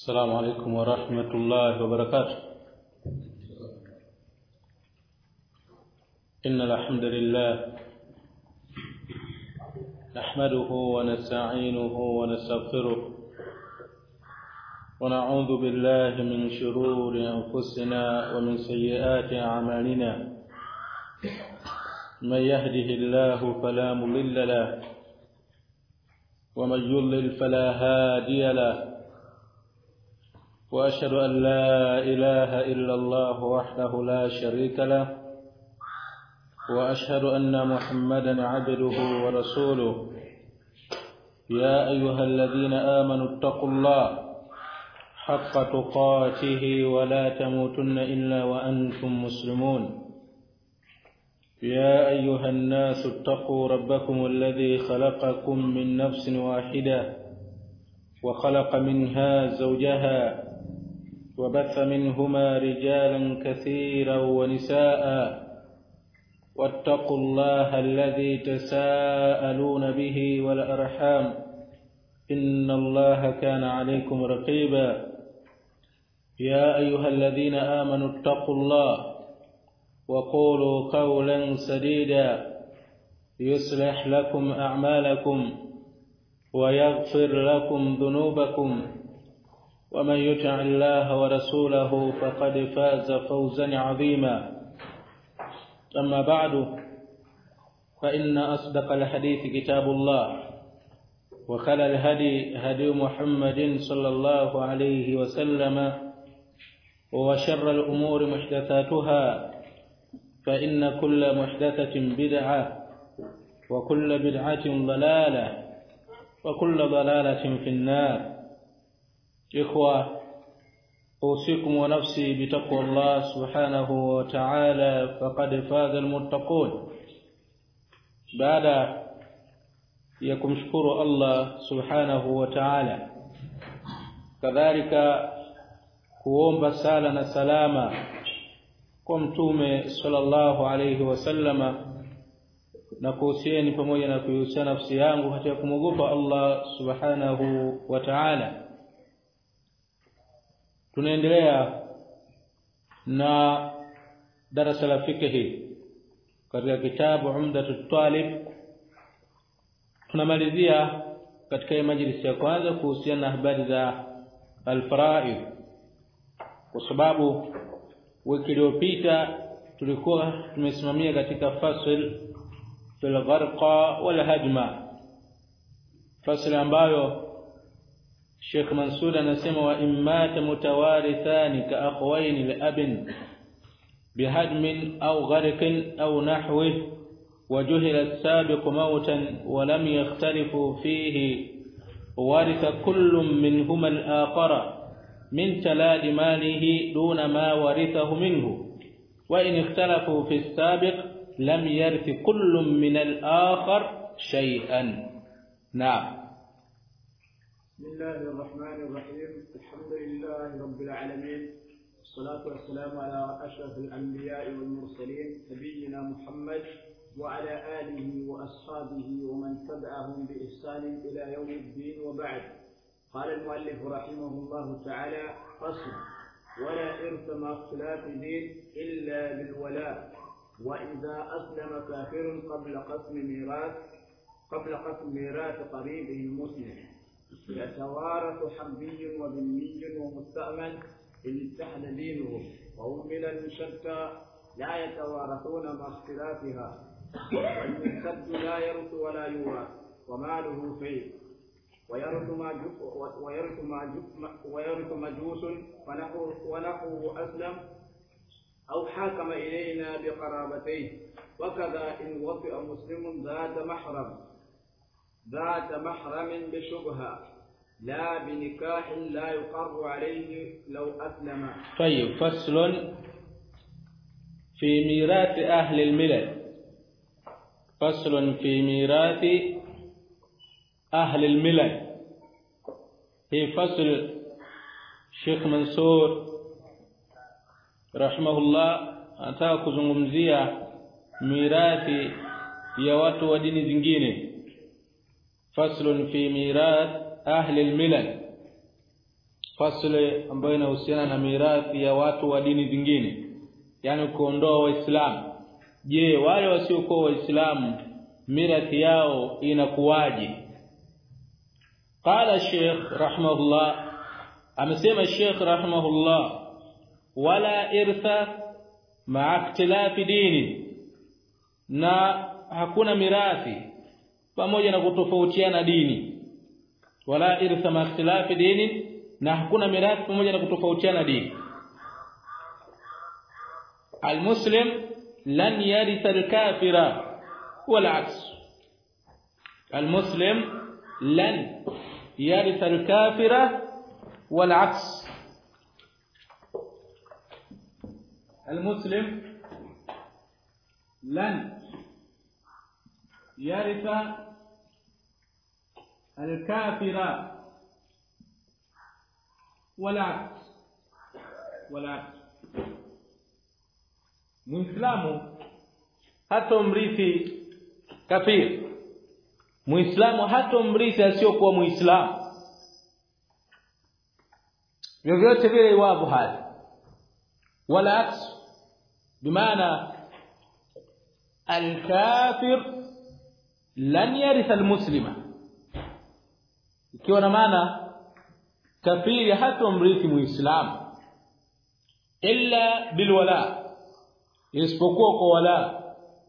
السلام عليكم ورحمة الله وبركاته. إن الحمد لله نحمده ونستعينه ونستغفره ونعوذ بالله من شرور أنفسنا ومن سيئات أعمالنا. من يهده الله فلا مضل له ومن يضلل فلا هادي له. وأشهد أن لا إله إلا الله وحده لا شريك له وأشهد أن محمدا عبده ورسوله. يا أيها الذين آمنوا اتقوا الله حق تقاته ولا تموتن إلا وأنتم مسلمون. يا أيها الناس اتقوا ربكم الذي خلقكم من نفس واحدة وخلق منها زوجها وبث منهما رجالا كثيرا ونساء. واتقوا الله الذي تساءلون به والأرحام إن الله كان عليكم رقيبا. يا أيها الذين آمنوا اتقوا الله وقولوا قولا سديدا يصلح لكم أعمالكم ويغفر لكم ذنوبكم. ومن يطع الله ورسوله فقد فاز فوزا عظيما. أما بعد فإن أصدق الحديث كتاب الله وخير الهدي هدي محمد صلى الله عليه وسلم وشر الأمور محدثاتها فإن كل محدثة بدعة وكل بدعة ضلالة وكل ضلالة في النار. إخوة أوصيكم ونفسي بتقوى الله سبحانه وتعالى فقد فاز المتقون. بعد يكمشكر الله سبحانه وتعالى كذلك kuomba sala na salama kwa mtume sallallahu alayhi wasallama na kuhusieni pamoja na kuhusia nafsi yangu katika kumwogopa Allah subhanahu wa ta'ala. Tunaendelea na darasa la fiqh katika kitabu Umdatut Talib. Tunamalizia katika majlisi ya kwanza kuhusiana na habari za al-fara'id, kwa sababu wiki iliyopita tulikuwa tumesimamia katika fasl fil gharqa wal hajma, fasl ambayo Sheikh Mansur anasema wa imma mutawarithani ka akhwayn al-abn bihadmin aw gharqin aw nahwihi وجهل السابق موتا ولم يختلفوا فيه وارث كل منهما الآخر من تلاد ماله دون ما ورثه منه وإن اختلفوا في السابق لم يرث كل من الآخر شيئا. نعم. بسم الله الرحمن الرحيم. الحمد لله رب العالمين والصلاة والسلام على أشرف الأنبياء والمرسلين نبينا محمد وعلى آله وأصحابه ومن تبعهم بإحسان إلى يوم الدين. وبعد. قال المؤلف رحمه الله تعالى: فصل: ولا إرث مع اختلاف دين إلا بالولاء. وإذا أسلم كافر قبل قسم ميراث قريبه المسلم يتوارث حربي وذمي ومستأمن إن اتحد دينه، وهم ملل شتى لا يتوارثون مع اختلافها. والمرتد لا يرث ولا يورث وماله فيه. ويرث مجوس ونحوه أسلم أو حاكم إلينا بقرابتيه. وكذا إن وطئ مسلم ذات محرم بشبهة لا بنكاح لا يقر عليه لو أسلم. طيب. فصل في ميراث أهل الملل. فصل في ميراث أهل الملل. في فصل Sheikh Mansur rahimahullah anataka kuzungumzia mirathi ya watu wa dini zingine. Faslun fi mirath ahli al-milal. fasli ambayo inahusiana na mirathi ya watu wa dini zingine, yani kuondoa waislamu. Je, wale wasiokuwa waislamu mirathi yao inakuwaje? Qala Sheikh rahimahullah, amesema Sheikh rahimahullah, wala irtha ma'a ikhtilafi dini, na hakuna mirathi pamoja na kutofautiana dini. Wala irtha ma'a ikhtilafi dini, na hakuna mirathi pamoja na kutofautiana dini. Almuslim lan yaritha alkafira wal aks. Almuslim lan yaritha alkafira wal aks. المسلم لن يرث الكافر ولا muislamu hatomrithi kafir, muislamu hatomrithi asiyokuwa muislamu vyovyote vile iwapo hali, wala aks, bimaana al-kafir lan yaritha al-muslima, ikiwa na maana kafiri hatomrithi muislamu illa bilwala, isipokuwa kwa wala,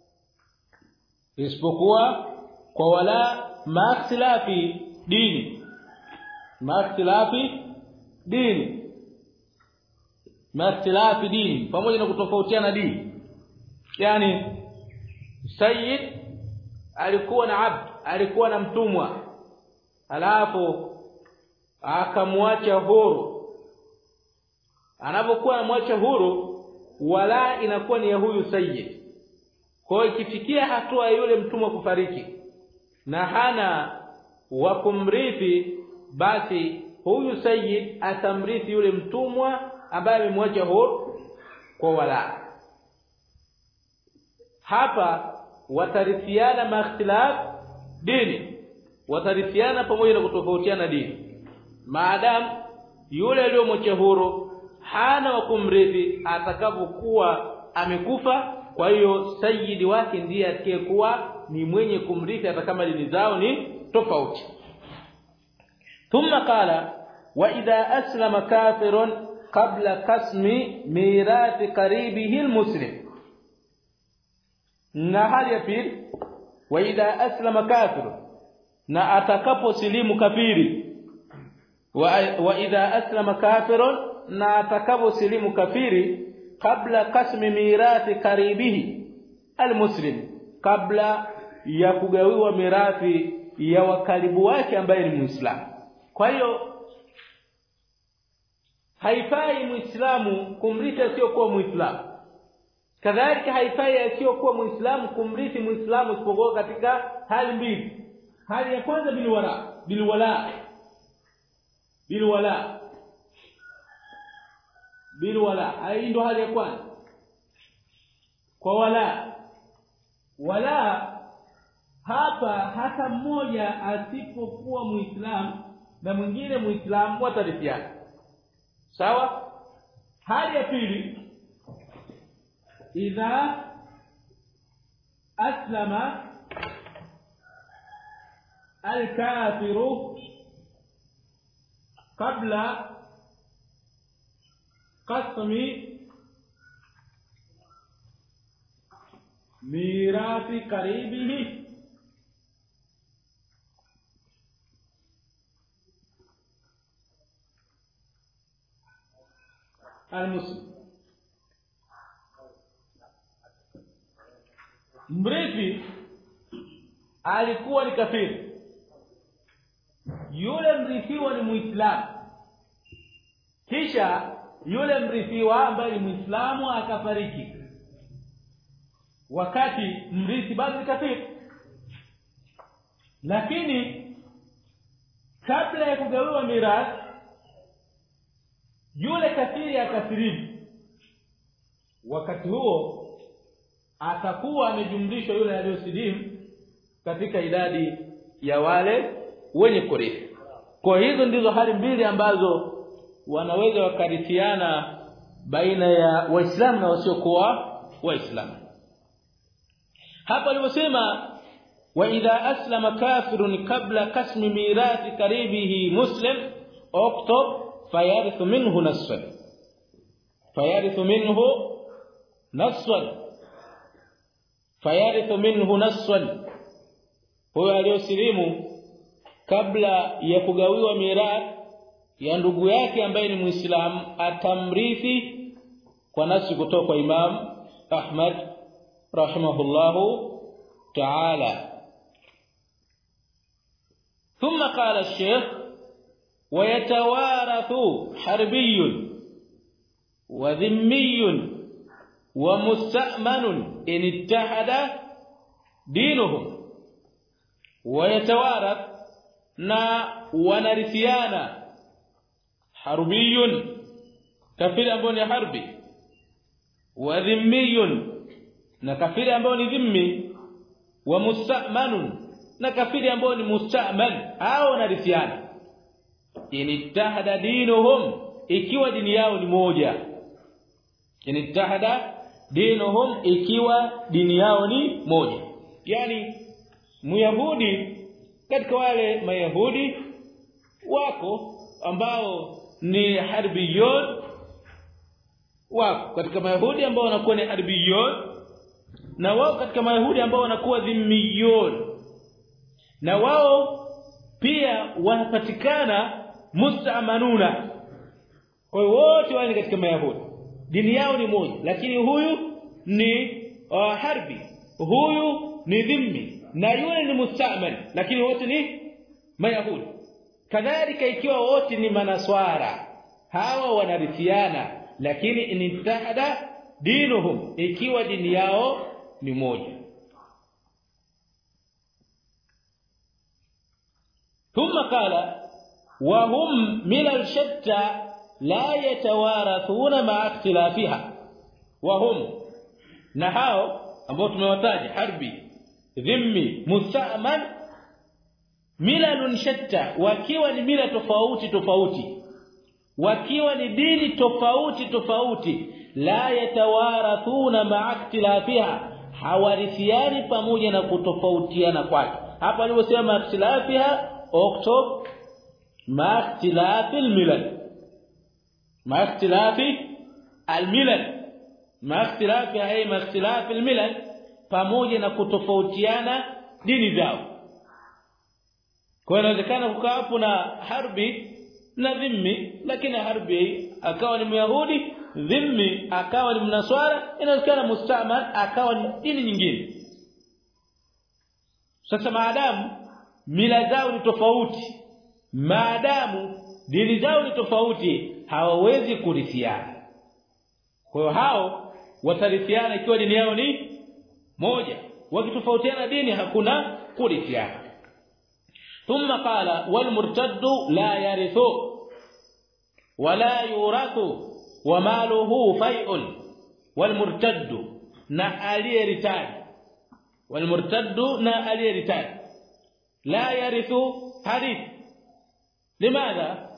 isipokuwa kwa wala ma ikhtilafi dini, ma ikhtilafi dini, ma ikhtilafi dini, pamoja na kutofautiana dini. Yani sayyid alikuwa na abd, alikuwa na mtumwa, alafu akamwacha huru. Anapokuwa amwacha huru, wala inakuwa ni ya huyu sayyid. Kwa hiyo ikifikia hatua yule mtumwa kufariki na hana wa kumrithi, basi huyu sayyid atamrithi yule mtumwa ambaye amemwacha huru kwa wala. Hapa watarithiana makhtilaf dini, watarithiana pamoja na kutofautiana dini, maadamu yule aliyomwacha huru hana wa kumrithi atakapokuwa amekufa. Kwa hiyo sayyidi wake ndiye atakayekuwa ni mwenye kumrithi hata kama dini zao ni tofauti. Thumma qala wa idha aslama kafirun qabla qasmi mirathi qaribihi almuslim. Na hali ya pili, wa idha aslama kafirun, na atakaposilimu kafiri, wa idha aslama kafirun, na atakaposilimu kafiri kabla qasmi mirathi qaribihi almuslim, kabla ya kugawiwa mirathi ya wakaribu wake ambaye ni muislamu. Kwa hiyo haifai muislamu kumrithi asiyokuwa muislamu, kadhalika haifai asiyokuwa muislamu kumrithi muislamu, isipokuwa katika hali mbili. Hali ya kwanza bilwala, hii ndio hali ya kwanza. Kwa wala hapa hata mmoja asipokuwa muislamu na mwingine muislamu watarithiana, sawa. Hali ya pili, idha aslama al-kafiru qabla qasmi mirathi qaribihi al-muslim. Mrithi alikuwa ni kafiri, yule mrithiwa ni muislamu, kisha yule mrithiwa ambaye ni muislamu akafariki wakati mrithi bado ni kafiri. Lakini kabla ya kugawiwa mirathi, yule kafiri akasilimu, wakati huo atakuwa amejumlishwa yule aliyosilimu katika idadi ya wale wenye kurithi. Kwa hizo ndizo hali mbili ambazo wanaweza wakarithiana baina ya waislamu na wasiokuwa waislamu. Hapa aliposema wa idha aslama kafirun qabla kasmi mirathi karibihi muslim uktub fayarithu minhu nasfan, fayarithu minhu nasfan, fayarithu minhu nasfan. Huyo aliyosilimu kabla ya kugawiwa mirathi ya ndugu yake ambaye ni Muislamu atamrithi kwa nasi kutoka kwa Imam Ahmad rahimahullahu ta'ala. ثم قال الشيخ ويتوارث حربي وذمي ومستأمن إن اتحد دينهم. ويتوارث na wanarithiana harbiyun, kafiri ambao ni harbi, wa dhimmiyun, na kafiri ambao ni dhimmi, wa musta'manun, na kafiri ambao ni musta'man, hao wanarithiana initahada dinuhum, ikiwa dini yao ni moja. Initahada dinuhum, ikiwa dini yao ni moja. Yani Myahudi katika wale Mayahudi wako ambao ni harbiyun, wako katika Mayahudi ambao wanakuwa ni harbiyun, na wao katika Mayahudi ambao wanakuwa dhimmiyun, na wao pia wanapatikana musta'manuna. Kwa hiyo wote wale katika Mayahudi dini yao ni moja, lakini huyu ni harbi, huyu ni dhimmi, na yule ni musta'man, lakini wote ni Mayahudi. Kadhalika ikiwa wote ni manaswara, hawa wanarithiana, lakini initahada dinuhum, ikiwa dini yao ni moja. ثم قال وهم من الشتى لا يتوارثون مع اختلافها. وهم نحاو ambao tumewataja harbi, dhimmi, musta'man, milalun shatta, wakiwa ni mila tofauti tofauti, wakiwa ni dini tofauti tofauti, la yatawarathuna ma'a ikhtilafiha, hawarithiani pamoja na kutofautiana kwake. Hapa aliposema ikhtilafiha اكتب مع اختلاف الملل، مع اختلاف الملل، مع اختلاف اي مع اختلاف الملل، pamoja na kutofautiana dini zao. Kwa hiyo inawezekana kukaa hapo na harbi na dhimmi, lakini harbi akawa ni Myahudi, dhimmi akawa ni Mnaswara, inawezekana musta'man akawa ni dini nyingine. Sasa maadamu mila zao ni tofauti, maadamu dini zao ni tofauti, hawawezi kurithiana. Kwa hiyo hao watarithiana ikiwa dini yao ni moja, wakitofautiana dini hakuna kurithiana. Thumma qala wal murtaddu la yarithu wala yurathu wa maluhu fai'un. Wal murtaddu, na aliyeritadi, wal murtaddu, na aliyeritadi, لا يرث حديث. لماذا؟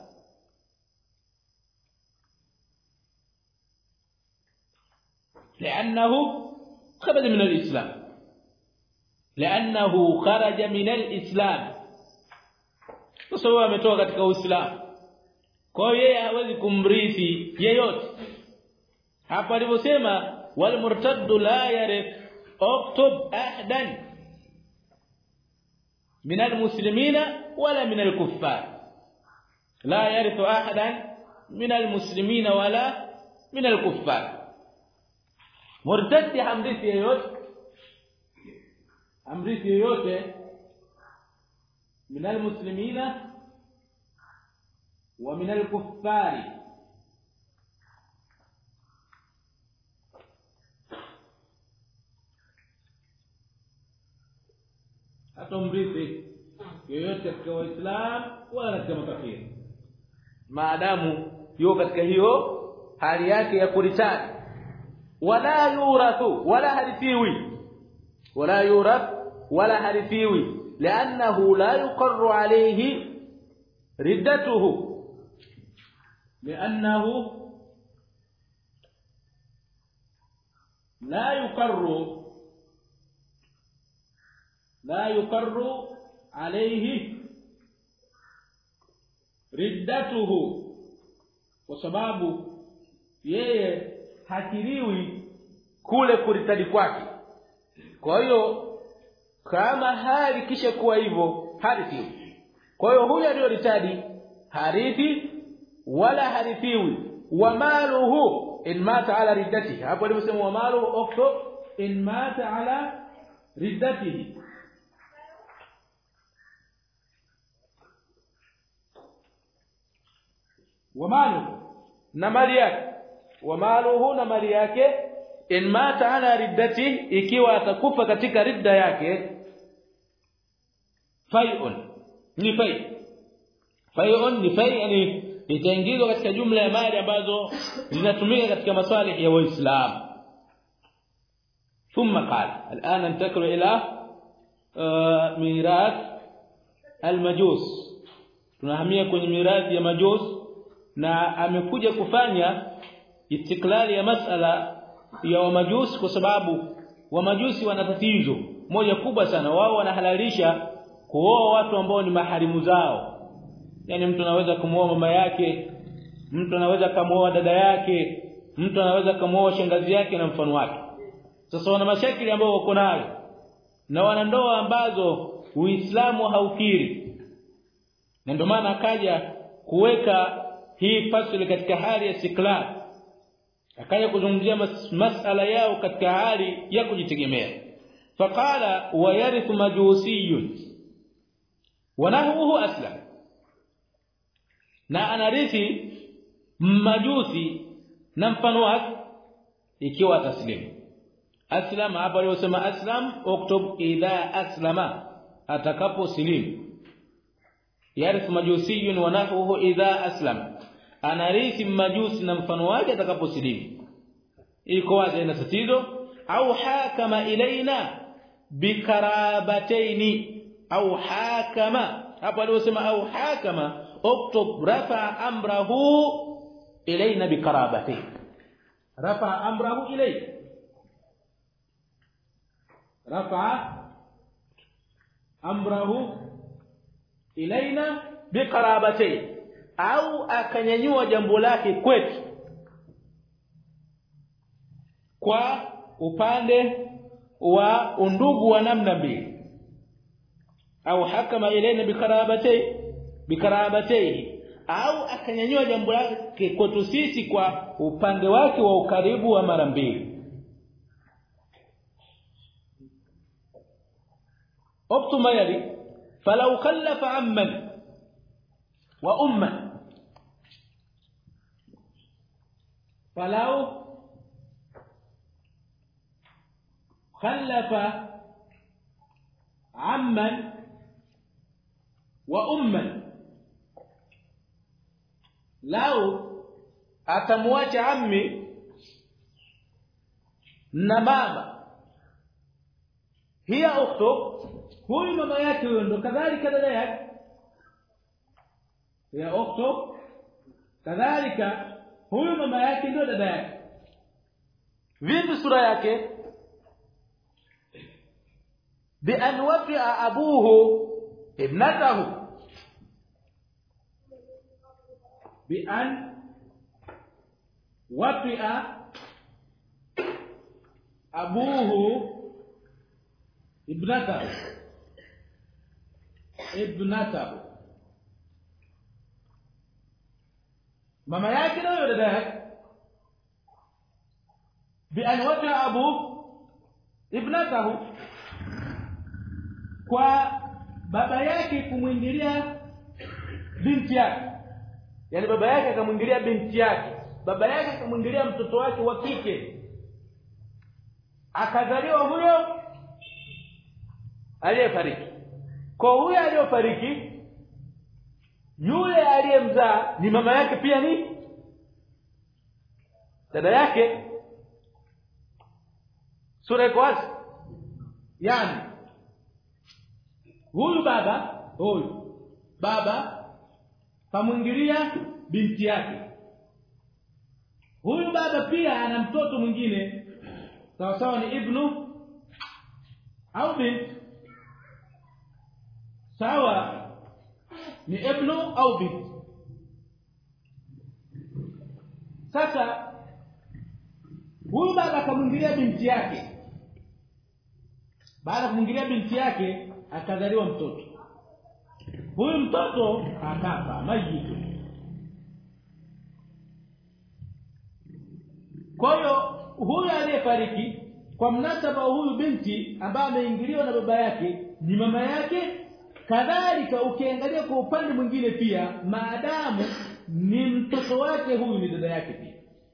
لأنه خرج من الإسلام، لأنه خرج من الإسلام، وسوى ametoka katika Uislamu. Kwa hiyo yeye hawezi kumrithi yeyote. Hapa aliposema wal murtaddu la yarith uktub ahdan من المسلمين ولا من الكفار، لا يرث احدا من المسلمين ولا من الكفار. مرتد hamrithi yeyote, amrithi yeyote من المسلمين ومن الكفار. atomrithi yoyote katika Waislamu wala katika makafiri, maadamu yuko katika hiyo hali yake ya kuritadi. Wala yurathu, wala harithiwi, wala yurath wala harithiwi, لانه لا يقر عليه ردته, لأنه لا يقر عليه ردته وسبب yeye hakiriwi kule kuritadi kwake. Kwa hiyo kama hali kisha kuwa hivyo harithiwi. Kwa hiyo huyu aliyoritadi harithi wala harithiwi. Wa maluhu in mata ala riddatihi, hapo aliposema wa maluhu ukhtu in mata ala riddatihi. Wa maluhu na mali yake, wa maluhu na mali yake in mata ala riddatihi, ikiwa atakufa katika ridda yake, fai'un ni fai'un ni fai, yani itaingizwa katika jumla ya mali ambazo zinatumika katika masalih ya Waislamu. Thumma qala al'ana nantakilu ila mirath al-majus, tunahamia kwenye mirathi ya majus, na amekuja kufanya istiklali ya masala ya wamajusi kwa sababu wamajusi wana tatizo moja kubwa sana. Wao wanahalalisha kuoa watu ambao ni maharimu zao. Yani mtu anaweza kumuoa mama yake, mtu anaweza kumuoa dada yake, mtu anaweza kumuoa shangazi yake na mfano wake. Sasa wana mashakili ambao wako nayo, na wana ndoa ambazo Uislamu haukiri. Na ndio maana akaja kuweka hii fasili katika hali ya istiklal, akaja kuzungumzia masala yao katika hali ya kujitegemea. Faqala wa yarithu majusiyun wa nahwuhu aslam, na anarithi majusi na mfano wake ikiwa taslimu. Aslam hapa aliyosema aslam, uktub idha aslama, atakaposilimu. Yarithu majusiyun wa nahwuhu idha aslam, anarithi majusi na mfano wake atakaposilimu. Iko wazi na tatizo. Au hakama ilaina bikarabataini, au hakama hapa aliyosema au hakama, uktub rafa amrahu ilaina bikarabataini, rafa amrahu ilayna, rafa amrahu ilaina bikarabataini, au akanyanyua jambo lake kwetu kwa upande wa undugu wa namna mbili. Au hakama ilaina bikarabatayhi, au akanyanyua jambo lake kwetu sisi kwa upande wake wa ukaribu wa mara mbili. Uktuma yali falau khallafa amman wa umman, falau khallafa amman wa umman, lau atamwacha ammi na baba, hiya ukhtu, huyu mama yake huyo ndo kadhalika dada yake, ya ukhtu kadhalika huyu mama yake ndo dada yake. Vipi sura yake? bi an wafi'a abuhu ibnatahu, bi an wafi'a abuhu ibnatahu, mama yake na dada yake. bi an wafi'a abuhu ibnatahu, kwa baba yake kumwingilia binti yake, yani baba yake akamwingilia binti yake, baba yake akamwingilia mtoto wake wa kike, akazaliwa huyo aliyefariki. Kwa huyo aliyofariki, yule aliyemzaa ni mama yake pia ni dada yake. Sura iko wazi. Yani huyu baba kamwingilia binti yake, huyu baba pia ana mtoto mwingine sawa sawa ni ibnu au bint, sawa ni ibnu au bint. Sasa huyu baba akamwingilia binti yake. Baada ya kumwingilia binti yake akazaliwa mtoto. Huyu mtoto akafa majitu. Kwa hiyo huyu aliyefariki kwa mnasaba huyu binti ambaye ameingiliwa na baba yake ni mama yake. Kadhalika ukiangalia kwa upande mwingine pia, maadamu ni mtoto wake, huyu ni dada yake pia.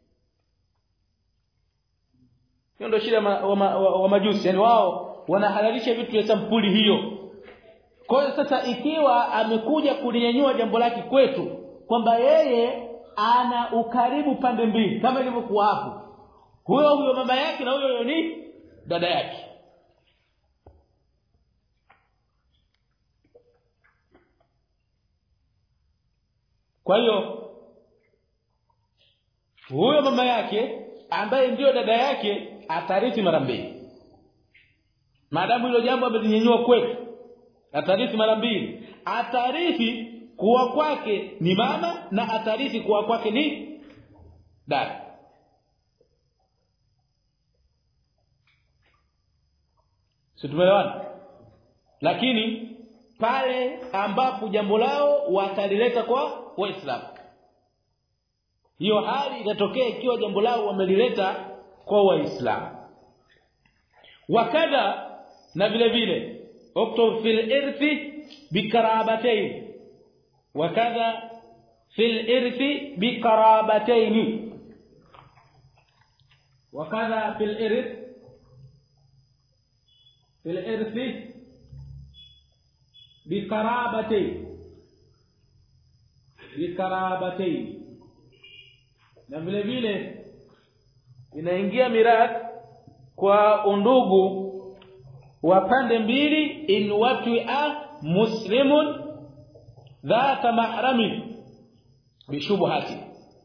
Hiyo ndio shida wa majusi, yani wao wanahalalisha vitu vya sampuli hiyo. Kwa hiyo sasa ikiwa amekuja kulinyanyua jambo lake kwetu kwamba yeye ana ukaribu pande mbili kama ilivyokuwa hapo, huyo mama yake na huyo ni dada yake. Kwa hiyo huyo mama yake ambaye ndio dada yake atarithi mara mbili. Maadamu hilo jambo amelinyanyua kwetu, atarithi mara mbili. Atarithi kuwa kwake ni mama na atarithi kuwa kwake ni dada. Situmeelewana? Lakini pale ambapo jambo lao watalileta kwa Waislamu, hiyo hali itatokea ikiwa jambo lao wamelileta kwa Waislamu. Wakadha na vile vile uktub fil irthi bikarabatayn, wakadha fil irthi bikarabatayn, wakadha fil irthi bikarabatayn. Na vile vile inaingia mirathi kwa undugu wa pande mbili, in wat'a muslimun dhata mahramin bishubhati.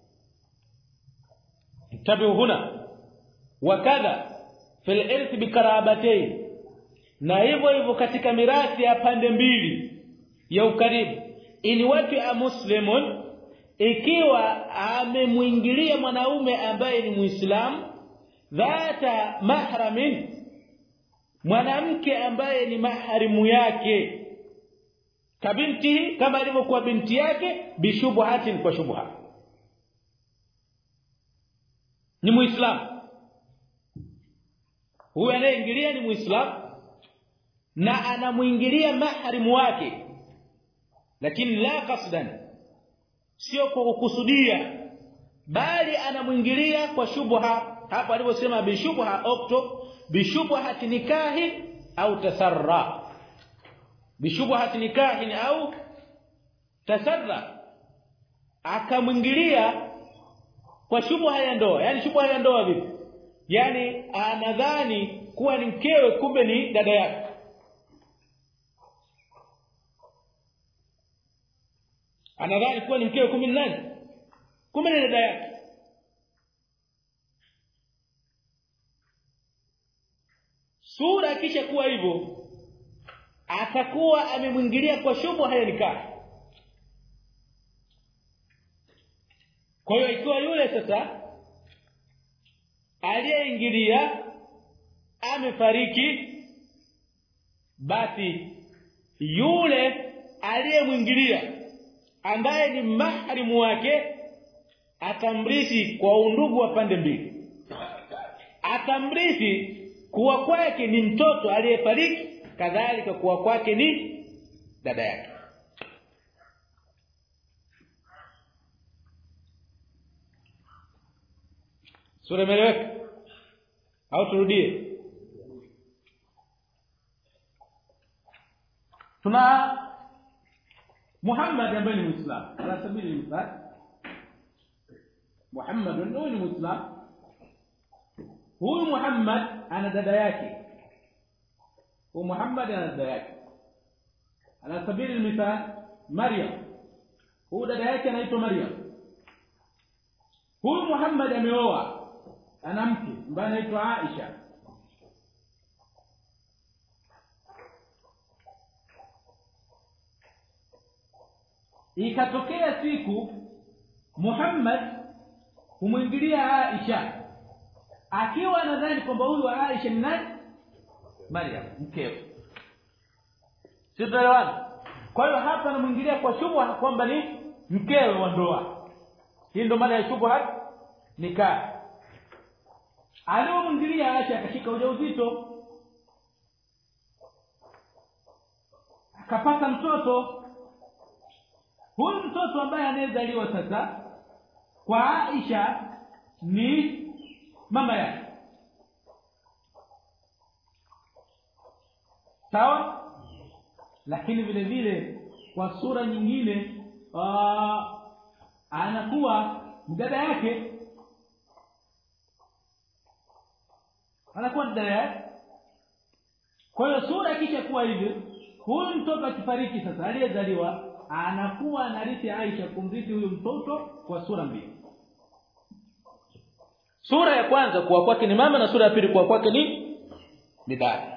tabi'u huna wakadha fil irth bikarabatayn. Na hivyo katika mirathi ya pande mbili ya ukaribu, in wat'a muslimun, ikiwa amemwingilia mwanaume ambaye ni Muislamu, dhata mahramin, mwanamke ambaye ni maharimu yake, kabinti, kama ilivyokuwa binti yake, bishubhatin, kwa shubha. Ni Muislamu huyu, anayeingilia ni Muislamu na anamuingilia maharimu wake, lakini la qasdan, sio kwa kukusudia, bali anamuingilia kwa shubha. Hapa aliposema bishubha, okto bishubhati nikahi au tasarra, bishubhati nikahi au tasarra, akamwingilia kwa shubha ya ndoa. Yani shubha ya ndoa vipi? Yani anadhani kuwa ni mkewe, kumbe ni dada yake. Anadhani kuwa ni mkewe, kumbe ni nani? Kumbe ni dada yake. Sura kisha kuwa hivyo, atakuwa amemwingilia kwa shubha ya nikah. Kwa hiyo ikiwa yule sasa aliyeingilia amefariki, basi yule aliyemwingilia ambaye ni maharimu wake atamrithi kwa undugu wa pande mbili. Atamrithi kuwa kwake ni mtoto aliyefariki, kadhalika kuwa kwake ni dada yake. Sura imeeleweka au turudie? Tuna Muhammad ambaye ni Muislamu, ala sabili mithal, Muhammad ni Muislamu. Huyu Muhammad ana dada yake, huyu Muhammad ana dada yake, ala sabili mithal Maryam, huyu dada yake anaitwa Maryam. huyu Muhammad ameoa ana mke ambaye anaitwa Aisha. Ikatokea siku Muhammad kumwingilia Aisha akiwa anadhani kwamba huyu Aisha ni nani? Maryam, mkewe. Sielewana. Kwa hiyo hapa anamwingilia kwa shubha kwamba ni mkewe wa ndoa. Hii ndio maana ya shubha nikah. Alipomwingilia Aisha akashika ujauzito, akapata mtoto. Huyu mtoto ambaye anayezaliwa sasa kwa Aisha ni mama yake. Sawa? Lakini vile vile kwa sura nyingine anakuwa dada yake. Anakuwa dada yake. Kwa hiyo sura kisha kuwa hivyo, huyu mtoto akifariki sasa aliyezaliwa anakuwa anarithi Aisha kumrithi huyu mtoto kwa sura mbili. Sura ya kwanza kuwa kwake ni mama na sura ya pili kuwa kwake ni dada.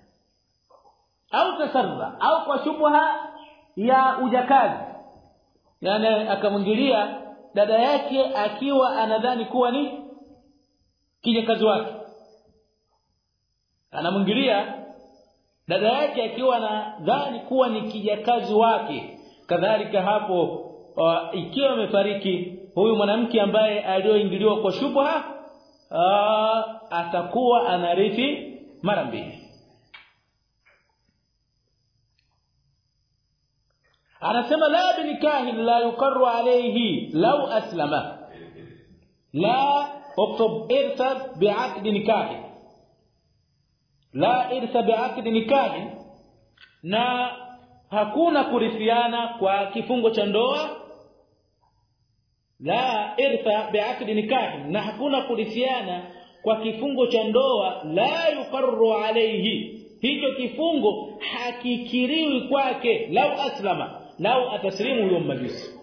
Au tasarra au kwa shubha ya ujakazi. Yaani akamwingilia dada yake akiwa anadhani kuwa ni kijakazi wake. Anamwingilia dada yake akiwa anadhani kuwa ni kijakazi wake. Kadhalika hapo ikiwa amefariki huyu mwanamke ambaye aliyoingiliwa kwa shubha atakuwa anarithi mara mbili. Anasema la binikahi la yuqarru alayhi law aslama. La uktub irsa bi'aqd nikahi. La irsa bi'aqd nikahi, na hakuna kurithiana kwa kifungo cha ndoa. La irsa bi'aqd nikahi, na hakuna kurithiana kwa kifungo cha ndoa. La yuqarru alayhi, hicho kifungo hakikiriwi kwake. Lau aslama, lau ataslimu huyo majusi.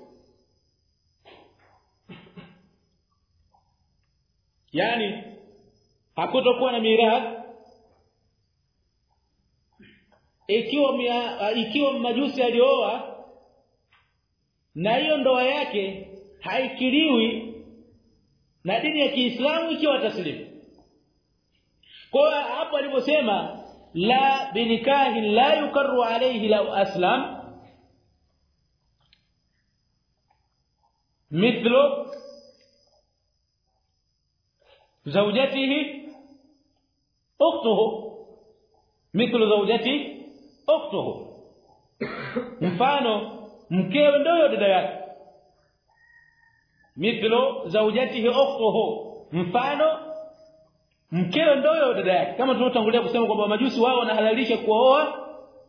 Yani hakutokuwa na mirathi ikiwa majusi alioa na hiyo ndoa yake haikiriwi na dini ya Kiislamu ikiwa ataslimu. Kwa hapo aliposema la binikahi la yukarru alayhi law aslam, mithlu zawjatihi ukhtuhu, mithlu zawjati ukhtuhu, mfano mkewe ndio dada yake. Mithlu zawjatihi ukhtuhu, mfano mkewe ndio dada yake. Kama tunatangulia kusema kwamba majusi wao wanahalalisha kuoa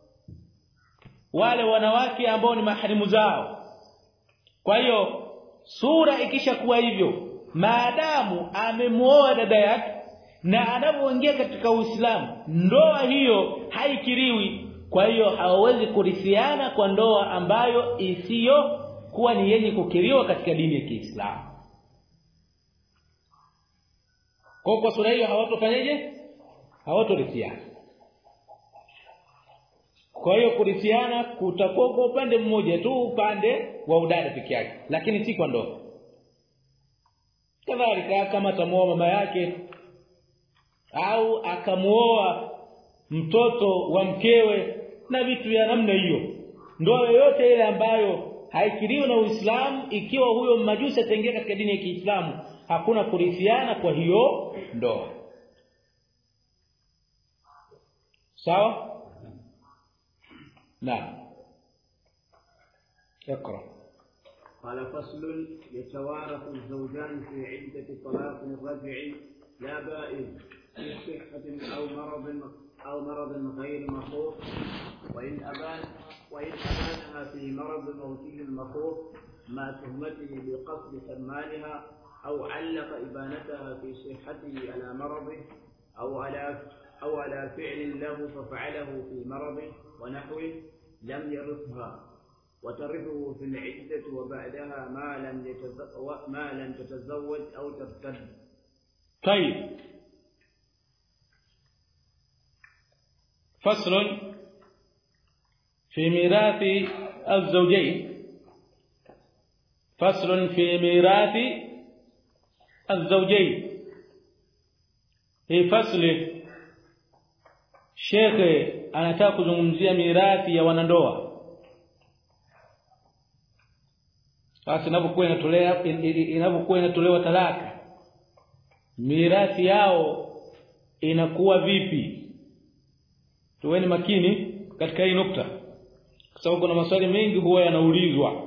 wale wanawake ambao ni maharimu zao. Kwa hiyo sura ikishakuwa hivyo, maadamu amemuoa dada yake na anapoingia katika Uislamu ndoa hiyo haikiriwi, kwa hiyo hawezi kurithiana kwa ndoa ambayo isiyo kuwa ni yenye kukiriwa katika dini ya Kiislamu. Kwa sura hiyo hawatofanyaje? Hawatorithiana. Kwa hiyo kurithiana kutakuwa kwa upande mmoja tu, upande wa udada peke yake, lakini si kwa ndoa. Kadhalika kama atamuoa mama yake au akamuoa mtoto wa mkewe na vitu vya namna hiyo, ndoa yoyote ile ambayo haikiriwi na Uislamu, ikiwa huyo majusi ataingia katika dini ya Kiislamu, hakuna kurithiana kwa hiyo ndoa. Sawa? نعم. اقرأ. قال فصل: يتوارث الزوجان في عدة طلاق رجع لا بائن في صحة أو مرض غير مخوف، وإن أبانها في مرض موته المخوف مع تهمته بقصد حرمانها، أو علق إبانتها في صحته على مرضه، أو على فعل له ففعله في مرضه ونحوه، لم يرثها. وترثه في العدة وبعدها ما لم تتزوج أو ترتد. طيب فصل في ميراث الزوجين. فصل في ميراث الزوجين. hii fasli shekhe anataka kuzungumzia mirathi ya wanandoa. Sasa inapokuwa inatolewa talaka, mirathi yao inakuwa vipi? Tuweni makini katika hii nukta, kwa sababu kuna maswali mengi huwa yanaulizwa.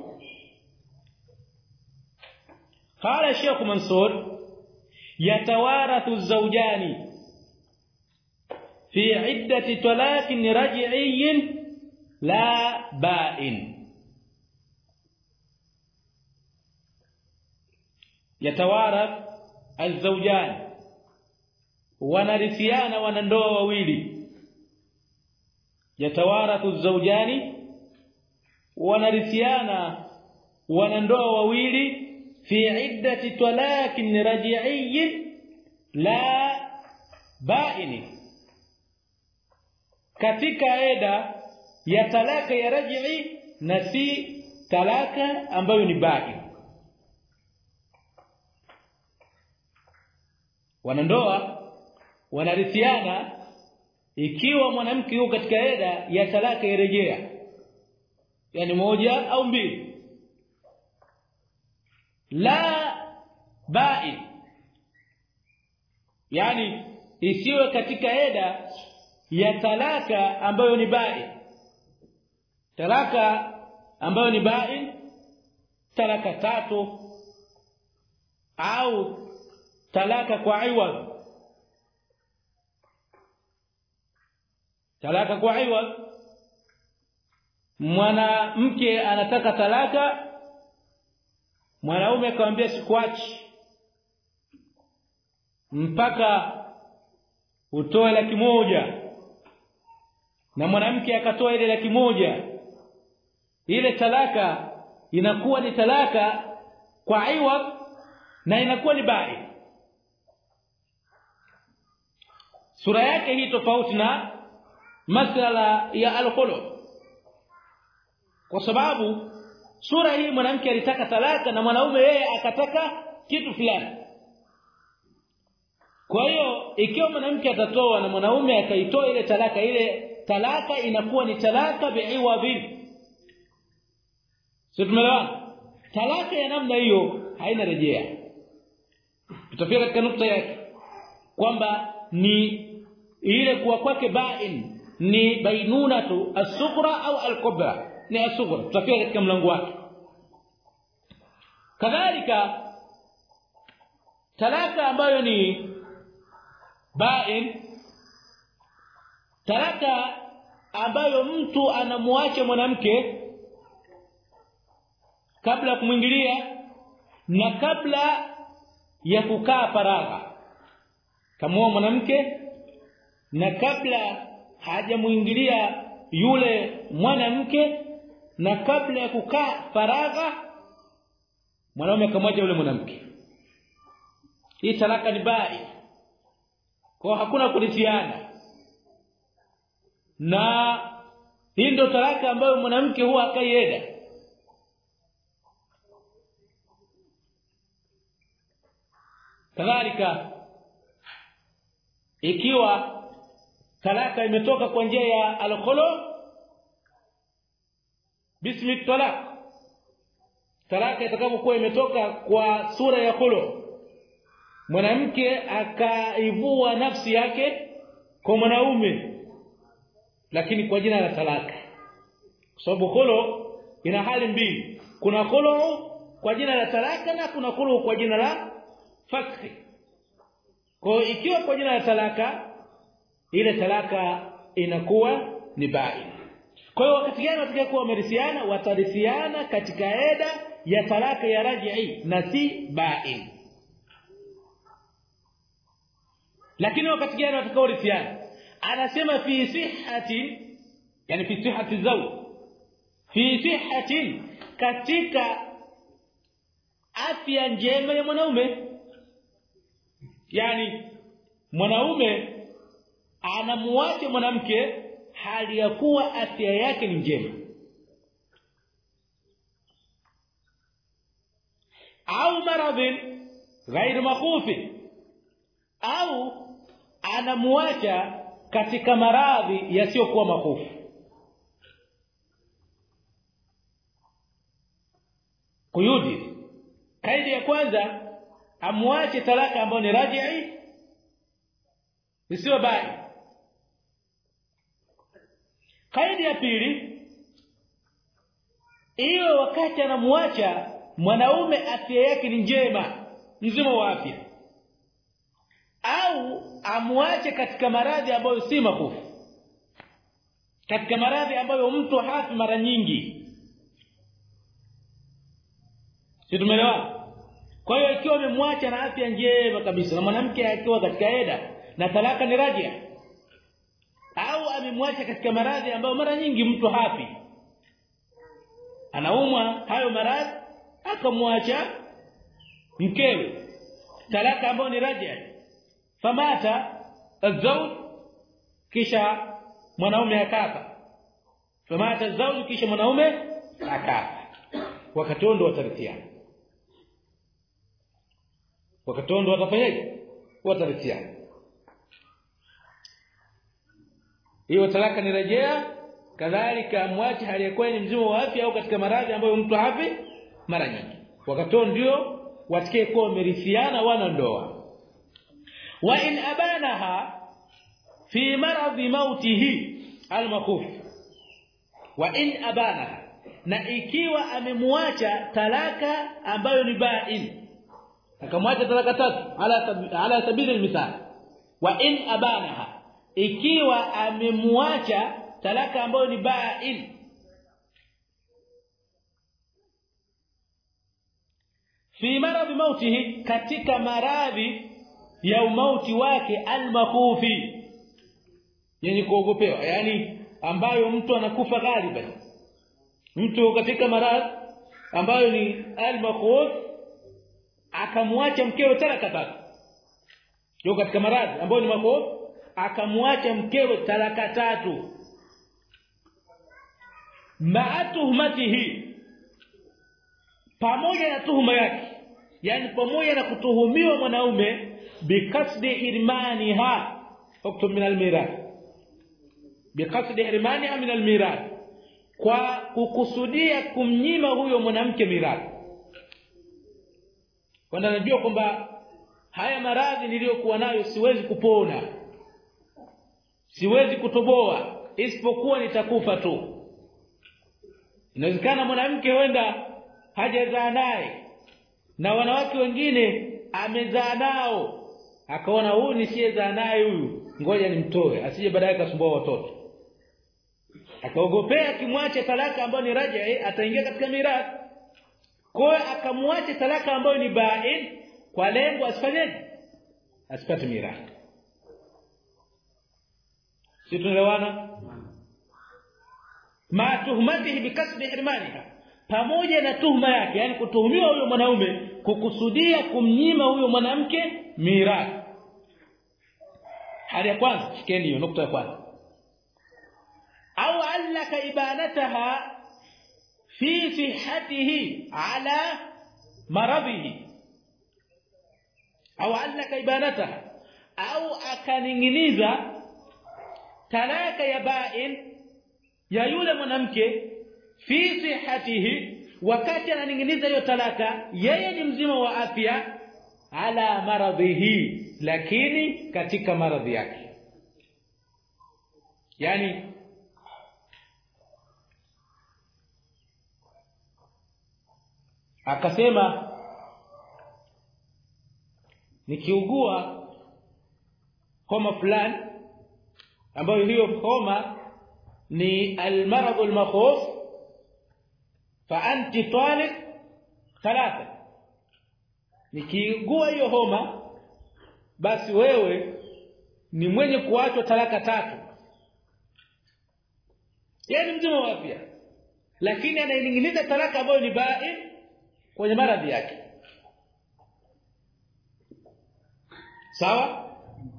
Qala Sheikh Mansur يتوارث الزوجان في عدة طلاق رجعي لا بائن. يتوارث الزوجان ونرثيان wanandoa wawili. يتوارث الزوجان ونرثيان wanandoa wawili في عدة طلاق رجعي لا بائن, katika eda ya talaka ya raj'i na si talaka ambayo ni ba'in. Wanandoa wanarithiana ikiwa mwanamke yuko katika eda ya talaka ya rejea, yani moja au mbili. La ba'in, yani isiwe katika eda ya talaka ambayo ni ba'in. Talaka ambayo ni ba'in, talaka tatu au talaka kwa iwad. Talaka kwa iwad, mwanamke anataka talaka, mwanaume akamwambia sikuachi mpaka utoe 100,000, na mwanamke akatoa ile 100,000. Ile talaka inakuwa ni talaka kwa iwad na inakuwa ni bai. Sura yake hii tofauti na masala ya al-khulu, kwa sababu sura hii mwanamke alitaka talaka na mwanaume yeye akataka kitu fulani. Kwa hiyo ikiwa mwanamke atatoa na mwanaume akaitoa ile talaka inakuwa ni talaka bi'iwadhi. Sio, tumeelewana? Talaka ya namna hiyo haina rejea. Tutafika katika nukta yake kwamba ni ile kuwa kwake ba'in ni bainunatu as-sughra au al-kubra, ni as-sughra. Tutafika katika mlango wake. Kadhalika talaka ambayo ni ba'in, talaka ambayo mtu anamwacha mwanamke kabla ya kumwingilia na kabla ya kukaa faragha. Kama mwanamke na kabla hajamuingilia yule mwanamke na kabla ya kukaa faragha, mwanaume akamwacha yule mwanamke, hii talaka ni bai. Kwa hakuna kurithiana, na hii ndio talaka ambayo mwanamke huwa akaieda. Kadhalika ikiwa talaka imetoka kwa njia ya al-khulu bismi talaq, talaka itakapokuwa imetoka kwa sura ya khulu, mwanamke akaivua nafsi yake kwa mwanaume lakini kwa jina la talaka. Kwa sababu khulu ina hali mbili, kuna khulu kwa jina la talaka na kuna khulu kwa jina la fathi. Kwa ikiwa kwa jina la talaka, ile talaka inakuwa ni bai. Kwa hiyo wakati gani watakapokuwa wamerithiana, watarithiana katika eda ya talaka ya raj'i na si bai. Lakini wakati gani watakaorithiana, anasema fi sihhati, yani fi sihhati zawj, fi sihhatin, katika afya njema ya mwanaume. Yani mwanaume anamuacha mwanamke hali ya kuwa afya yake ni njema, au maradhin ghair makhufi, au anamuacha katika maradhi yasiyokuwa makhufu. Kuyudi, kaidi ya kwanza amwache talaka ambayo ni raj'i isiyo bai. Kaidi ya pili, hiyo wakati anamwacha mwanaume afya yake ni njema, mzima wa afya, au amwache katika maradhi ambayo si makufu, katika maradhi ambayo mtu hafi mara nyingi. Si tumeelewa? Kwa hiyo ikiwa amemwacha na afya njema kabisa na mwanamke akiwa katika eda na talaka ni rajia, au amemwacha katika maradhi ambayo mara nyingi mtu hafi, anaumwa hayo maradhi akamwacha mkewe, talaka ambayo ni rajia, famata azawj, kisha mwanaume akafa, famata azawj, kisha mwanaume akafa, wakati ndo watarithiana. Wakati ndo watafanyaje? Watarithiana. Hiyo talaka ni rejea, kadhalika mwache hali yakuwa ni mzima wa afya au katika maradhi ambayo mtu hafi mara nyingi. Wakati ndio watakaye kuwa wamerithiana wana ndoa. Wa in abanaha fi maradhi mautihi al-makhuf, wa in abanaha, na ikiwa amemwacha talaka ambayo ni ba'in, akamwacha talaka tatu ala sabili al-mithal. Wa in abanaha, ikiwa amemwacha talaka ambayo ni ba'in, fi maradhi mautihi, katika maradhi ya umauti wake, al-makhufi, yenye kuogopewa, yani ambayo mtu anakufa ghaliban. Mtu katika maradhi ambayo ni al-makhuf akamwacha mkewe talaka tatu, yuko katika maradhi ambayo ni makhuf akamwacha mkewe talaka tatu, ma'atuhmatihi, pamoja na tuhuma yake, yani pamoja na kutuhumiwa mwanaume bikasdi irmaniha uktub min almirath, bikasdi irmaniha min almirath, kwa kukusudia kumnyima huyo mwanamke mirathi. Kwa najua kwamba haya maradhi niliyokuwa nayo siwezi kupona, siwezi kutoboa, isipokuwa nitakufa tu. Inawezekana mwanamke huenda hajazaa naye na wanawake wengine amezaa nao, akaona huyu nisiyezaa naye huyu, ngoja nimtoe asije baadaye kasumbua watoto. Akaogopea kimwache talaka ambayo ni raj'i ataingia katika mirathi. Kwa hiyo akamwacha talaka ambayo ni ba'in kwa lengo asifanyeje? Asipate mirathi. Sisi tunaelewana? Ma tuhmatihi bikasbi hirmaniha, pamoja na tuhuma yake, yani kutuhumiwa huyo mwanaume kukusudia kumnyima huyo mwanamke mirathi. Hali ya kwanza, shikeni hiyo nukta ya kwanza. Au allaka ibanataha fi sihhatihi ala maradhihi, au allaka ibanataha, au akaninginiza talaka ya ba'in ya yule mwanamke fi sihhatihi, wakati ananinginiza hiyo talaka yeye ni mzima wa afya, ala maradhihi, lakini katika maradhi yake. Yani akasema nikiugua homa fulani ambayo hiyo homa ni al-marad al-makhuf, fa anti taliq thalatha, nikiugua hiyo homa basi wewe ni mwenye kuachwa talaka tatu. Yani mzima wa afya, lakini anaininginiza talaka ambayo ni ba'in kwenye maradhi yake. Sawa?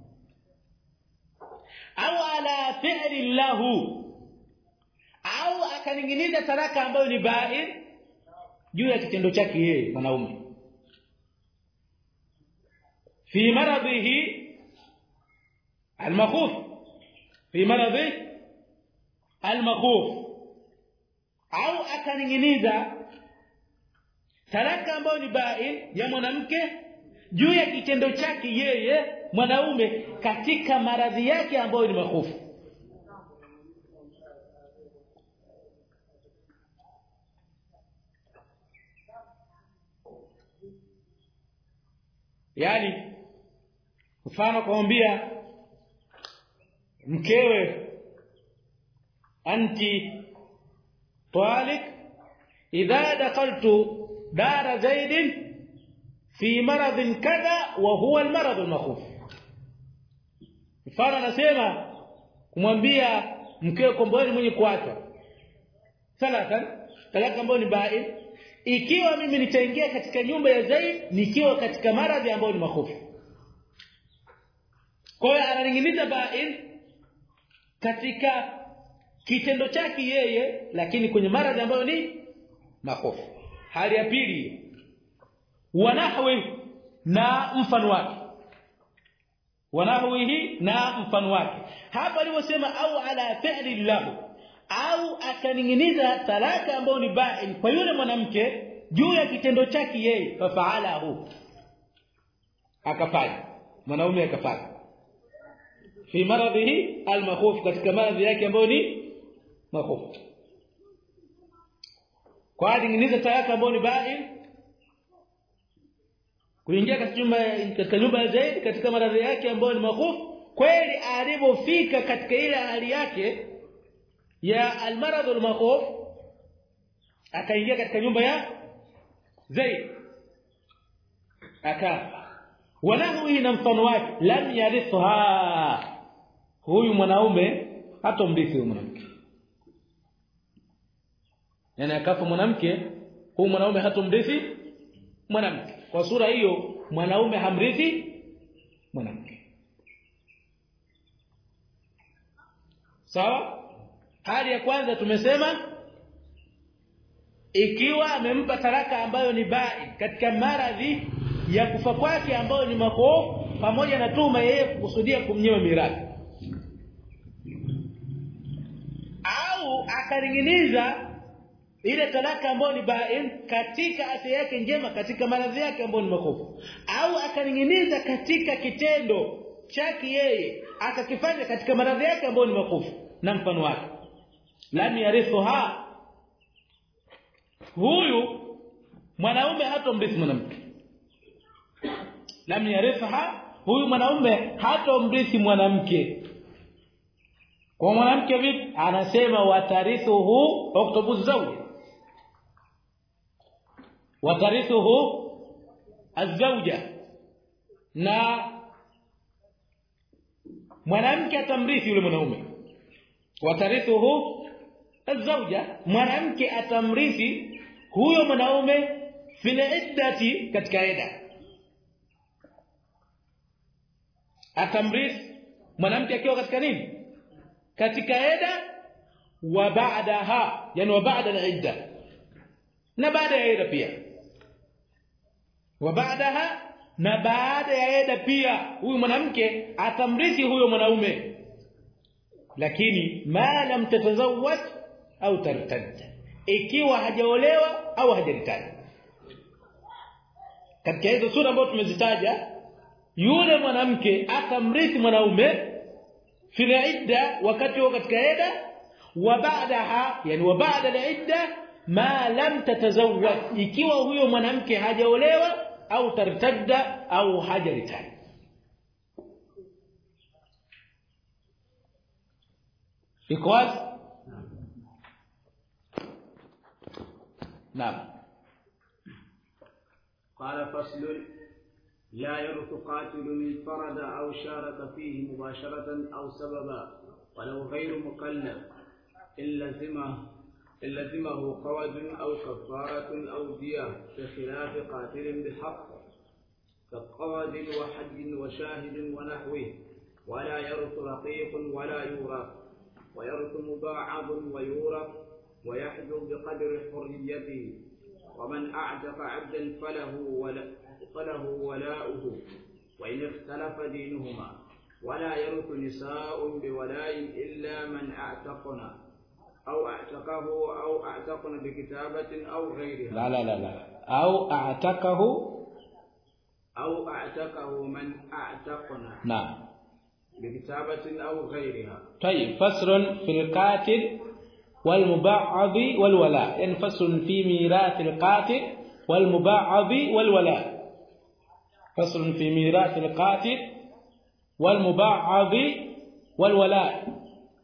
Au ala fi'li lahu, au akaninginiza talaka ambayo ni ba'in juu ya kitendo chake yeye mwanaume, fi maradhihi al-makhuf, fi maradhi al-makhuf, au akaninginiza talaka ambayo ni ba'in ya mwanamke juu ya kitendo chake yeye mwanaume katika maradhi yake ambayo ni makhufu. Yani mfano kumwambia mkewe anti talik idha dakaltu dara zaid fi marad kadha wa huwa almarad almakhuf. Mfano anasema kumwambia mkewe kwamba wewe mwenye kuachwa salatan, talaka ambayo ni ba'in, ikiwa mimi nitaingia katika nyumba ya Zaid nikiwa katika maradhi ambayo ni makhufu. Kwa hiyo ananinginiza ba'in katika kitendo chake yeye, lakini kwenye maradhi ambayo ni makhufu. Hali ya pili, wanahwi na mfano wake, wanahwihi na mfano wake. Hapa aliposema au ala fi'li lahu, au akaninginiza talaka ambayo ni ba'in kwa yule mwanamke juu ya kitendo chake yeye, fafa'alahu, akafanya, mwanaume akafanya fi maradhihi al-makhuf, katika maradhi yake ambayo ni makhuf. Kwa alininginiza talaka ambayo ni ba'in kuingia katika nyumba ya Zaid katika maradhi yake ambayo ni makhuf, kweli alipofika katika ile hali yake ya almarad almakhuf akaingia katika nyumba ya Zaid wanahwi na mfano wake, lam yarithha, huyu mwanaume hatomrithi huyu mwanamke. Yani akafa mwanamke, huyu mwanaume hatomrithi mwanamke. Kwa sura hiyo mwanaume hamrithi mwanamke. Sawa? Hali ya kwanza tumesema ikiwa amempa talaka ambayo ni ba'in katika maradhi ya kufa kwake ambayo ni makhufu, pamoja na tuma yeye kukusudia kumnyima mirathi, au akaninginiza ile talaka ambayo ni ba'in katika afya yake njema katika maradhi yake ambayo ni makhufu, au akaninginiza katika kitendo chake yeye akakifanya katika maradhi yake ambayo ni makhufu, na mfano wake, lam yarithuha, huyu mwanaume hatomrithi mwanamke. Lam yarithuha, huyu mwanaume hatomrithi mwanamke. Kwa mwanamke vipi? Anasema watarithuhu uktubu zawji, watarithuhu azwja, na mwanamke atamrithi yule mwanaume. Watarithuhu azwja, mwanamke atamrithi huyo mwanaume fil iddati, katika eda. Atamrithi mwanamke akiwa katika nini? Katika eda, wa ba'daha, yani wa ba'da al-idda, na baada ya eda pia. Wa ba'daha, na baada ya eda pia huyu mwanamke atamrithi huyo mwanaume, lakini ma lam tatazawwaj au tartad, ikiwa hajaolewa au hajaritaja. Katika hizo sura ambazo tumezitaja, yule mwanamke atamrithi mwanaume fil idda, wakati wako katika eda, wa ba'daha, yani wa ba'da al-idda ma lam tatazawwaj, ikiwa huyo mwanamke hajaolewa au tartadda au hajaritaja. iko wazi? نعم. قال فصل: لا يرث قاتل من فرد أو شارك فيه مباشرة أو سببا ولو غير مكلف إن لزمه إن لزمه قود أو كفارة أو دية بخلاف قاتل بحق كقود وحج وشاهد ونحوه. ولا يرث رقيق ولا يورث، ويرث مباعض ويورث، ويحجب بقدر حريته. ومن أعتق عبدا فله ولاؤه وإن اختلف دينهما. ولا يرث نساء بولاء إلا من أعتقنا أو أعتقنا بكتابة أو غيرها. لا أو أعتقه من أعتقنا نعم بكتابة أو غيرها. طيب فصل في القاتل والمباعض والولاء، يعني فصل في ميراث القاتل والمباعض والولاء. فصل في ميراث القاتل والمباعض والولاء.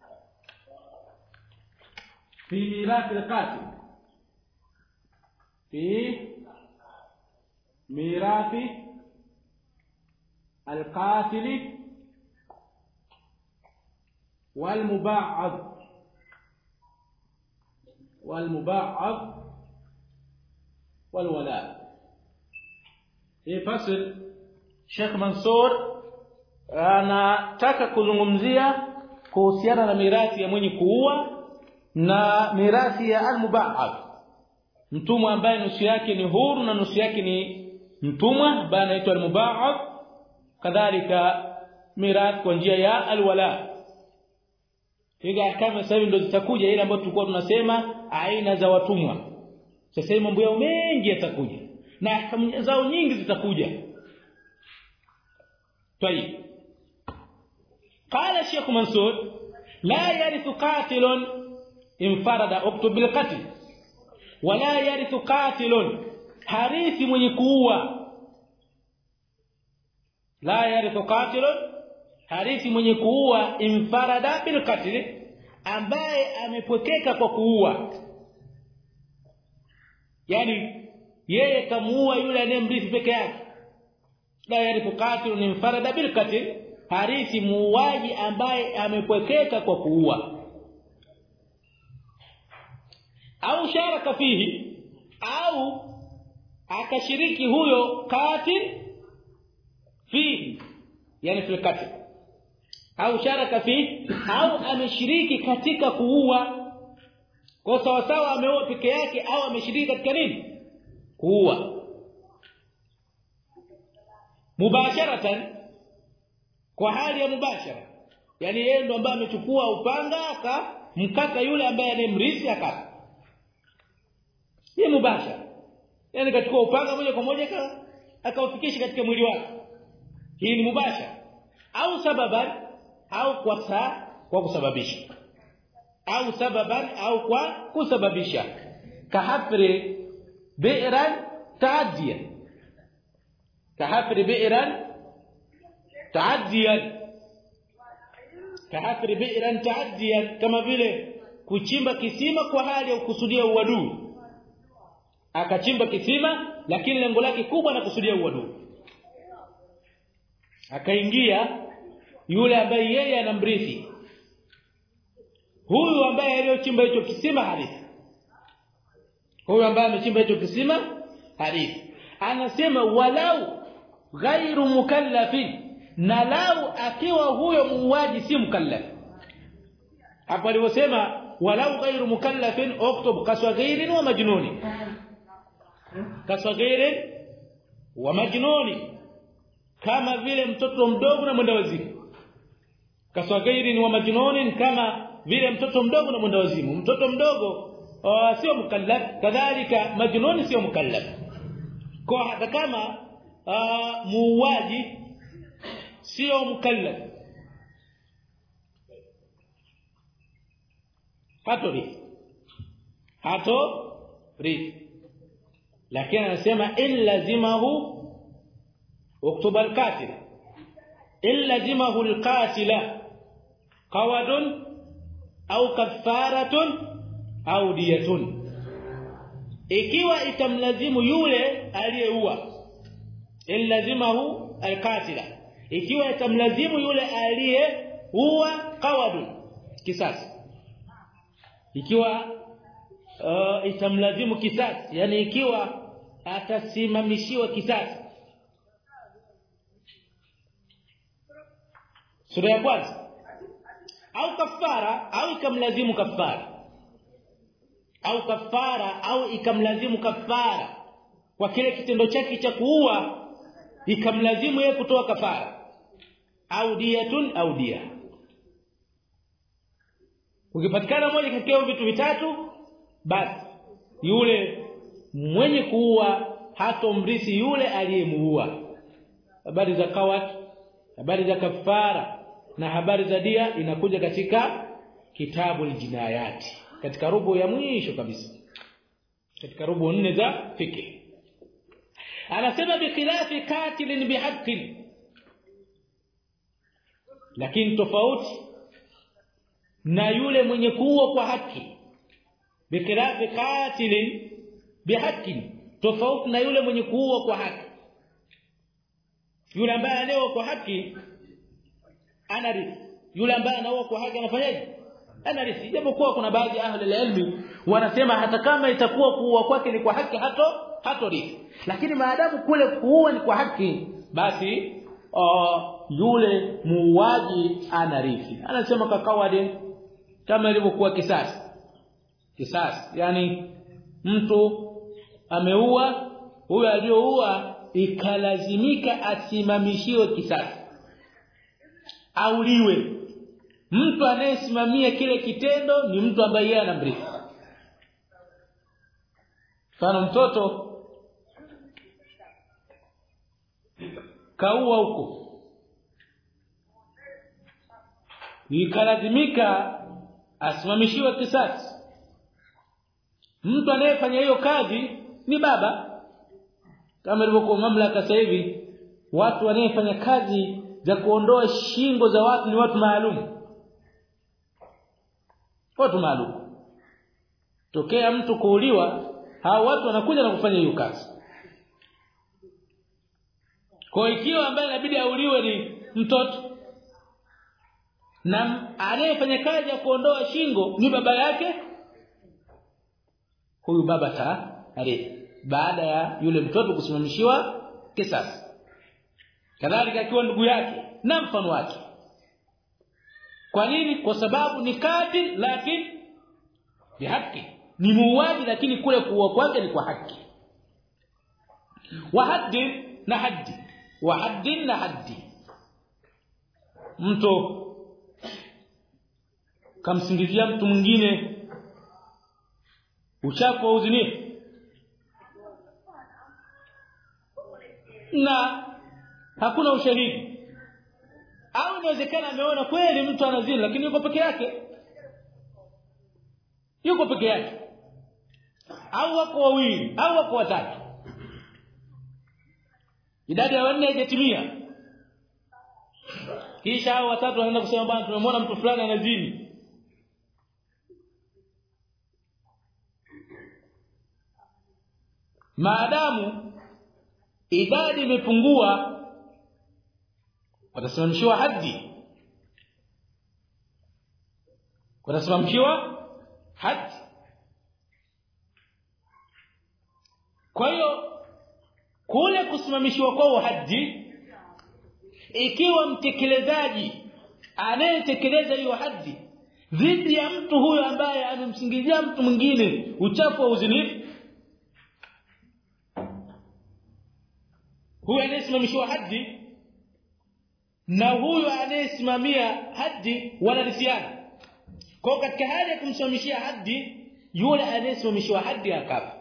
في ميراث القاتل، في ميراث القاتل والمباعض والولاء. Hii fasl Sheikh Mansur anataka kuzungumzia kuhusiana na mirathi ya mwenye kuua na mirathi ya al-muba'ad, mtumwa ambaye nusu yake ni huru na nusu yake ni mtumwa ambaye anaitwa al-muba'ad. Kadhalika mirathi kwa njia ya al-wala. Higa kama sasa ndio zitakuja ile ambayo tulikuwa tunasema aina za watumwa. Sasa mambo yao mengi yatakuja na ahkamu zao nyingi zitakuja. طيب قال الشيخ منصور لا يرث قاتل انفرد اكتب بالقتل ولا يرث قاتل حريث mwenye kuua. لا يرث قاتل harithi mwenye kuua infarada bil qatl, ambaye amepwekeka kwa kuua, yani yeye kamuua yule anayemrithi peke yake. La yarithu qatil infarada bil qatl, harithi muuaji ambaye amepwekeka kwa kuua. Au sharaka fihi, au akashiriki huyo qatil fihi, yani fil qatl, au sharaka fi, au ameshiriki katika kuua. Kwa sawa sawa ameua peke yake au ameshiriki katika nini? Kuua. Mubasharatan, kwa hali ya mubashara, yani yeye ndo ambaye amechukua upanga akamkata yule ambaye anemrithi akata. Ni mubashara, yani kachukua upanga moja kwa moja akaufikisha katika mwili wake. Hii ni mubashara. Au sababan, au kwa kusababisha, au sababan, au kwa kusababisha. Kahafri bi'ran ta'addiyan, kahafri bi'ran ta'addiyan, kahafri bi'ran ta'addiyan, kama vile kuchimba kisima kwa hali ya kukusudia uadui. Akachimba kisima lakini lengo lake kubwa na kusudia uadui. Akaingia yule ambaye yeye anamrithi, huyu ambaye aliyochimba hicho kisima harithi, huyu ambaye amechimba hicho kisima harithi. Anasema walau ghairu mukallafin, na lau akiwa huyo muuaji si mukallaf. Hapo aliposema walau ghairu mukallafin uktub kaswaghirin wa majnuni, kaswaghirin wa majnuni, kama vile mtoto mdogo na mwenda wazimu. Kaswaghirin wa majnunin, kama vile mtoto mdogo na mwenda wazimu. Mtoto mdogo sio mukallaf, kadhalika majnun sio mukallaf. Kwa hata kama muuaji sio mukallaf, hatorithi. Lakini anasema in lazimahu uktub al-qatil, in lazimahu al-qatila qawadun au kafaratun au diyatun, ikiwa itamlazimu yule aliyeua. In lazimahu al-qatila, ikiwa itamlazimu yule aliyeua qawadun, kisasi. Ikiwa itamlazimu kisasi, yani ikiwa atasimamishiwa kisasi. Sura ya kwanza. Au kafara au ikamlazimu kafara. Au kafara au ikamlazimu kafara kwa kile kitendo chake cha kuua, ikamlazimu yeye kutoa kafara. Au diyatun au dia. Ukipatikana moja kati ya vitu vitatu, basi yule mwenye kuua hatomrisi yule aliyemuua. Habari za kawat, habari za kafara na habari za dia inakuja katika kitabu al-jinayati, katika rubu ya mwisho kabisa, katika rubu 4 za fiqh. Anasema bikhilafi katilin bihaqqin, lakini tofauti na yule mwenye kuua kwa haki. Bikhilafi katilin bihaqqin, tofauti na yule mwenye kuua kwa haki. Yule ambaye anaua kwa haki anarithi, yule ambaye anaua kwa haki anafanyaje? Anarithi. Japokuwa kuna baadhi ya ahli ilmi wanasema hata kama itakuwa kuua kwake ni kwa haki hatorithi, lakini maadamu kule kuua ni kwa haki, basi yule muuaji anarithi. Anasema kakawade kama ilivyokuwa kisasi. Yani mtu ameua, huyo aliyoua ikalazimika asimamishiwe kisasi, auliwe. Mtu anayesimamia kile kitendo ni mtu ambaye yeye anamrithi. Kana mtoto kaua huko, ikalazimika asimamishiwe kisasi. Mtu anayefanya hiyo kazi ni baba. Kama ilivyokuwa mamlaka sasa hivi, watu wanayefanya kazi za kuondoa shingo za watu ni watu maalum. Watu maalum. Tokea mtu kuuliwa, hao watu wanakuja na kufanya hiyo kazi. Kwa ikiwa ambaye inabidi auliwe ni mtoto, na anayefanya kazi ya kuondoa shingo ni baba yake, huyu baba tarithi baada ya yule mtoto kusimamishiwa kisasi. Kadhalika akiwa ndugu yake na mfano wake. Kwa nini? Kwa sababu ni katil lakini ni haki, ni muuaji lakini kule kuua kwake ni kwa haki. Wa haddi na haddi, wa haddi na haddi. Mtu kamsingizia mtu mwingine uchafu wa uzinifu, na hakuna ushahidi, au inawezekana ameona kweli mtu anazini lakini yuko peke yake, au wako wawili au wako watatu, idadi ya 4 haijatimia, kisha hao watatu wanaenda kusema bwana tumemwona mtu fulani anazini. Maadamu idadi imepungua, watasimamishiwa haddi. Kwa hiyo kule kusimamishiwa kwa haddi, ikiwa mtekelezaji anayetekeleza hiyo haddi dhidi ya mtu huyo ambaye amemsingizia mtu mwingine uchafu wa uzinifu, huyo anayesimamishiwa haddi na huyo anayesimamia haddi wanarithiana. Kwa katika hali ya kumsimamishia haddi, yule anayesimamishiwa haddi akafa,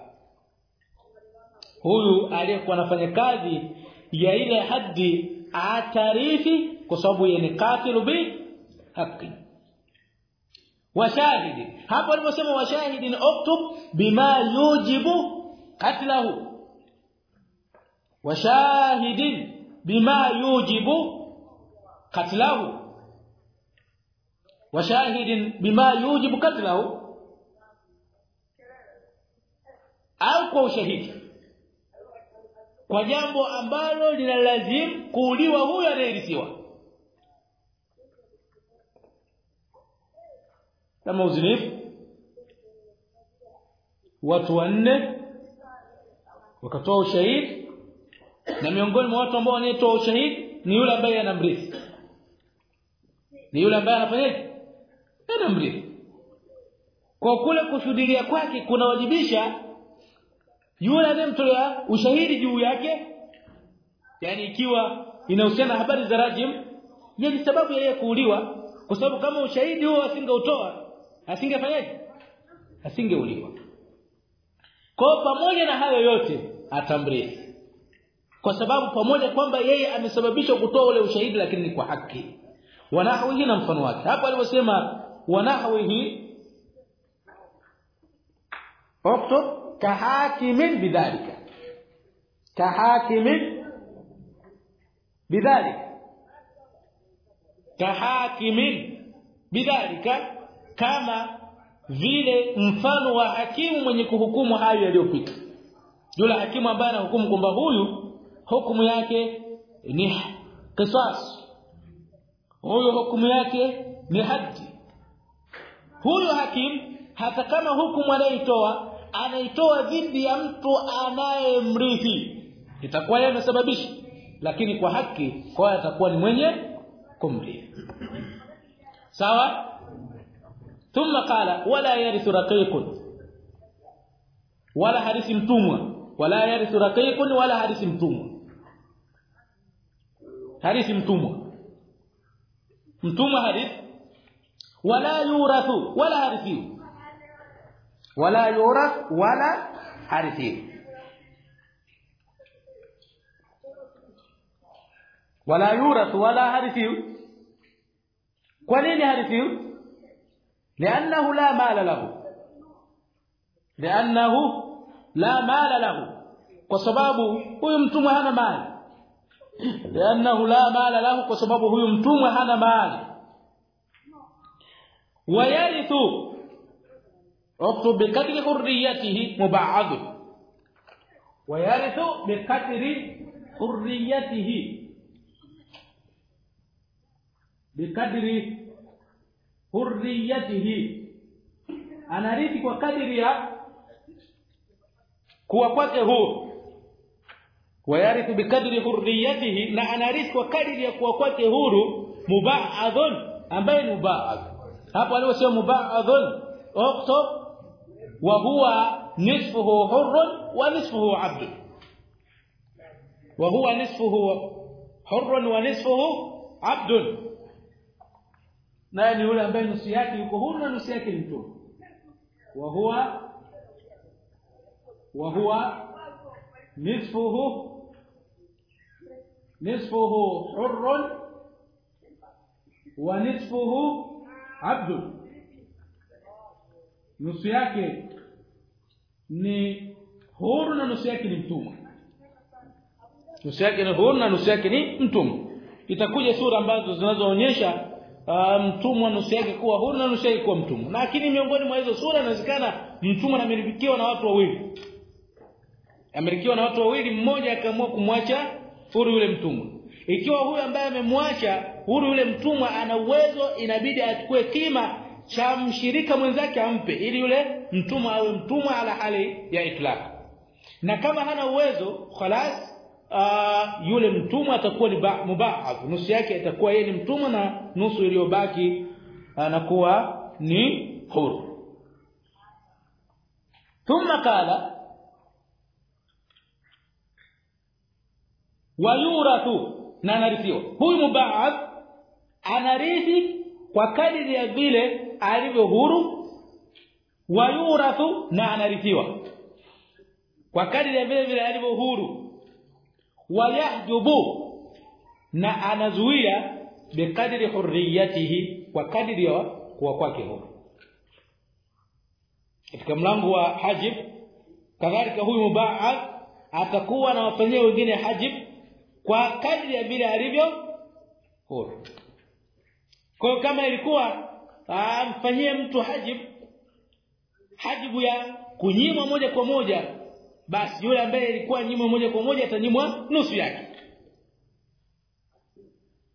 huyu aliyekuwa anafanya kazi ya ile haddi atarithi kwa sababu yeye ni katilu bi haki. Washahidi, hapo aliposema washahidin uktub bima yujibu qatlahu, washahidin bima yujibu qatlahu, washahidin bima yujibu qatlahu, au kwa ushahidi kwa jambo ambalo linalazimu kuuliwa huyo anayerithiwa, kama uzinifu watu wanne wakatoa ushahidi, na miongoni mwa watu ambao wanatoa ushahidi ni yule ambaye anamrithi. Ni yule ambaye anafanyaje? Anamrithi. Kwa kule kushuhudia kwake kunawajibisha yule anayemtolea ushahidi juu yake, yani ikiwa inahusiana habari za rajim, ni sababu ya yeye kuuliwa, kwa sababu kama ushahidi huo asingeutoa asingefanyaje? Asingeuliwa. Kwa pamoja na hayo yote atamrithi, kwa sababu pamoja kwamba yeye amesababisha kutoa ule ushahidi, lakini ni kwa haki. Wanahwihi na mfano wake hapo aliposema wanahwihi okto kahakimin bidhalika, kahakimin bidhalika, kahakimin bidhalika, kama vile mfano wa hakimu mwenye kuhukumu hayo yaliyopita. Yule hakimu ambaye anahukumu kwamba huyu hukumu yake ni qisas, huyu hukumu yake ni haddi. Huyu hakimu hata kama hukumu anaitoa dhidi ya mtu anayemrithi, itakuwa yeye amesababisha, lakini kwa haki kwa atakuwa ni mwenye kumrithi. Sawa? Thumma qala wala yarithu raqiqun, wala harithi mtumwa, wala yarithu raqiqun, wala harithi mtumwa. Harithi mtumwa harithi, wala yurathu, wala harithi, wala yurath, wala harithi, wala yurath, wala harithi. Kwa nini harithi? لانه لا مال له، لانه لا مال له، kwa sababu huyu mtumwa hana mali. لانه لا مال له، kwa sababu huyu mtumwa hana mali. ويرث اكتب بقدر حريته مبعض، ويرث بقدر حريته، بقدر hurriyatihi, anarithi kwa kadiri ya kuwa kwake huru. Wayarithu bikadri hurriyatihi, na anarithi kwa kadiri ya kuwa kwake huru. Muba'adhun, ambaye ni muba'adh hapo aliposema muba'adhun uktub wa huwa nisfuhu hurrun wa nisfuhu 'abd, wa huwa nisfuhu hurrun wa nisfuhu 'abd, na ni yule ambaye nusu yake yuko huru na nusu yake ni mtumwa. wa huwa nisfuhu hurrun wa nisfuhu 'abd, nusu yake ni huru na nusu yake ni mtumwa. Nusu yake ni huru na nusu yake ni mtumwa. Itakuja sura ambazo zinazoonyesha mtumwa nusu yake kuwa huru na nusu yake kuwa mtumwa. Lakini miongoni mwa hizo sura inawezekana mtumwa amemilikiwa na watu wawili. Amerikiwa na watu wawili, mmoja akaamua kumwacha huru yule mtumwa. Ikiwa huyu ambaye amemwacha huru yule mtumwa ana uwezo, inabidi achukue kima cha mshirika mwenzake ampe, ili yule mtumwa awe mtumwa ala hali ya itlaq. Na kama hana uwezo, khalas yule mtumwa atakuwa ni muba'adh, nusu yake itakuwa yeye ni mtumwa na nusu iliyobaki anakuwa ni huru. Thumma qala wayurathu, na anarithiwa. Huyu muba'adh anarithi kwa kadiri ya vile alivyo huru. Wayurathu, na anarithiwa kwa kadiri ya vile alivyo huru. Wayahjubu, na anazuia bikadri hurriyatihi, kwa kadiri ya kuwa kwake huru. Katika mlango wa hajib kadhalika huyu muba'adh atakuwa na wafanyia wengine hajib kwa kadri ya vile alivyo huru. Kwa kama ilikuwa amfanyie mtu hajibu ya kunyimwa moja kwa moja, basi yule ambaye ilikuwa nyimwa moja kwa moja atanyimwa nusu yake,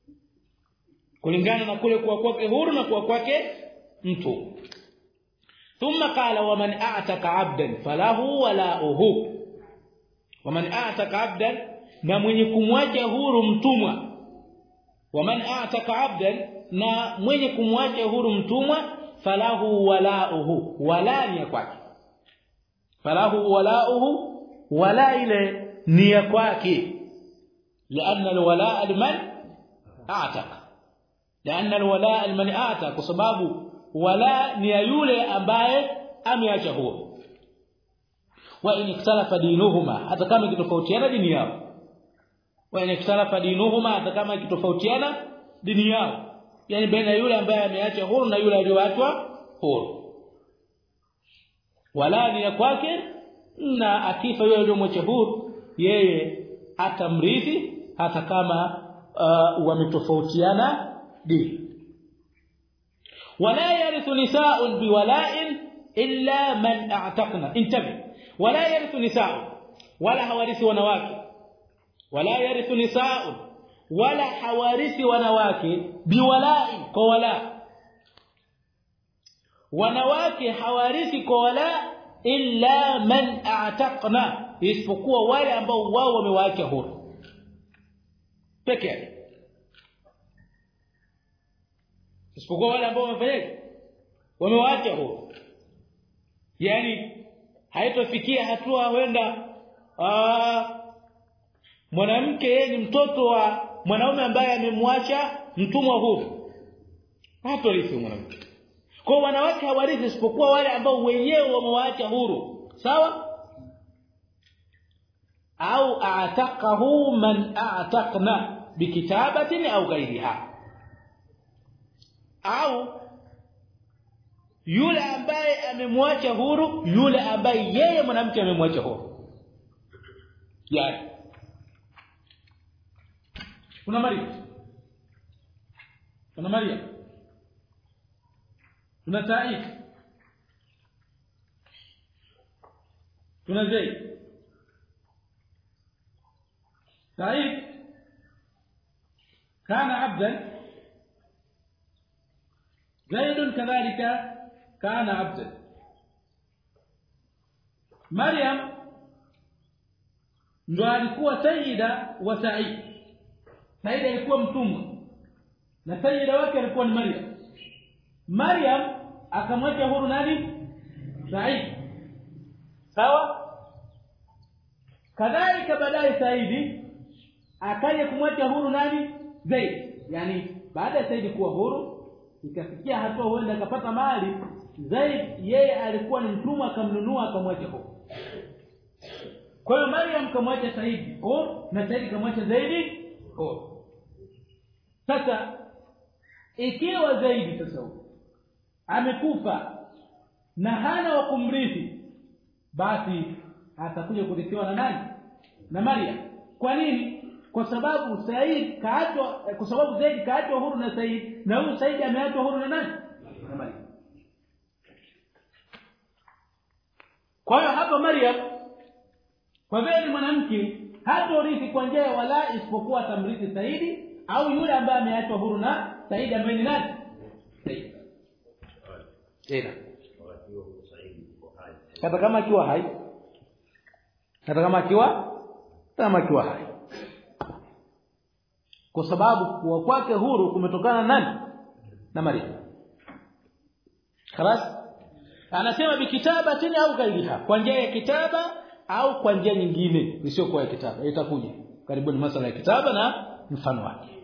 kulingana na kule kuwa kwake huru na kuwa kwake mtu. thumma qala wa man a'taka 'abdan falahu wala'uhu wa man a'taka 'abdan na mwenye kumwacha huru mtumwa wa man a'taka 'abdan na mwenye kumwacha huru mtumwa falahu wala'uhu wala ni kwake falahu wala'uhu wala ile ni kwake لأن الولاء لمن أعتق لأن الولاء لمن أعتق kwa sababu wala ni yule ambaye ameacha huru wa in ikhtalafa dinuhuma hata kama kitofautiana dini yao wa in ikhtalafa dinuhuma hata kama kitofautiana dini yao yani baina yule ambaye ameacha huru na yule aliyoachwa huru wala ni ya kwake na akifa yule aliyomwacha huru yeye atamrithi hata kama wametofautiana dini wala yarithu nisaa'un biwala'in illa man a'taqna intabi wala yarithu nisaa'un wala hawarithi wanawake wala yarithu nisaa'un wala hawarithi wanawake biwala'in kwa wala wanawake hawarithi kwa wala illa man a'taqna isipokuwa wale ambao wao wamewaacha huru pekee isipokuwa wale ambao wamefanyaje wamewaacha huru yani haitofikia hatua huenda mwanamke yeye ni mtoto wa mwanaume ambaye amemwacha mtumwa huru hatarithi mwanamke kwa wanawake hawarithi isipokuwa wale ambao wenyewe wamewaacha huru sawa au a'taqahu man a'taqna bikitabatin au ghairiha au yule ambaye amemwacha huru yule ambaye yeye mwanamke amemwacha huru yani kuna Maria kuna Taif kuna Zaid Taif كان عبدا زيد كذلك كان عبدا مريم ndo alikuwa sayyida wa Said Said alikuwa mtumwa na sayyida wake alikuwa ni Maryam akamwacha huru nani Said sawa kadhalika baadaye Said akaja kumwacha huru nani Zaid yani baada ya Said kuwa huru ikafikia hatua huenda akapata mali Zaid yeye alikuwa ni mtumwa akamnunua akamwacha huru kwa hiyo Maryam kamwacha Said huru na Said kamwacha Zaid huru sasa ikiwa Zaid sasa amekufa na hana wa kumrithi basi atakuja kurithiwa na nani na Maryam kwa nini kwa sababu Said kaachwa kwa sababu Zaid kaachwa huru na Said na huyu Said ameachwa huru na nani na Maryam kwa hiyo hapa Maryam kwa vile mwanamke hatorithi kwa njia ya wala isipokuwa atamrithi Said au yule ambaye ameachwa huru na Said ambaye ni nani Said tena hata kama akiwa hai hai kwa sababu kuwa kwake huru kumetokana nani na Maryam خلاص anasema bikitabatin au ghairiha kwa njia ya kitaba au kwa njia nyingine isiyo kwa kitaba itakuja karibuni masala ya kitaba na mfano wake